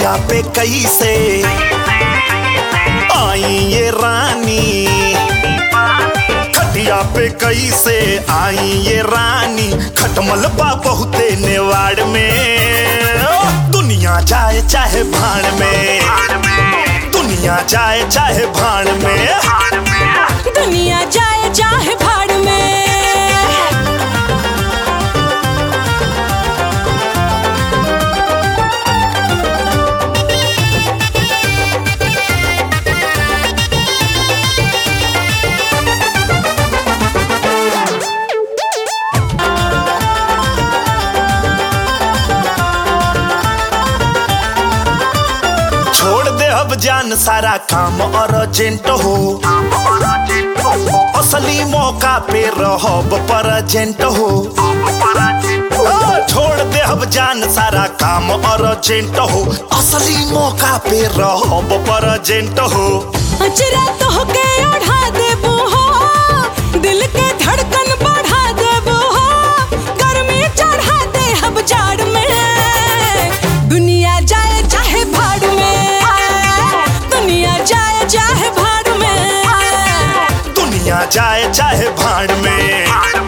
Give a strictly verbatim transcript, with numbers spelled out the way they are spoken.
खटिया पे कैसे आई ये रानी, खटिया पे कैसे आई ये रानी, खटमल बा बहुते नेवाड़ में। दुनिया जाए चाहे भाड़ में, दुनिया जाए चाहे भाड़ में, दुनिया जाए चाहे भाड़ में। छोड़ दे अब जान सारा काम अर्जेंट हो, असली मौका पे रहब परजेंट हो। छोड़ दे अब जान सारा काम अर्जेंट हो, असली मौका पे रहब परजेंट हो। अचरा तो के ओढ़ा देबो हो, दिल के धड़कन बढ़ा देबो हो, गर्मी चढ़ा दे अब जाड़ में। दुनिया जाए चाहे भाड़ में, दुनिया जाए चाहे भाड़ में, दुनिया जाए चाहे भाड़ में।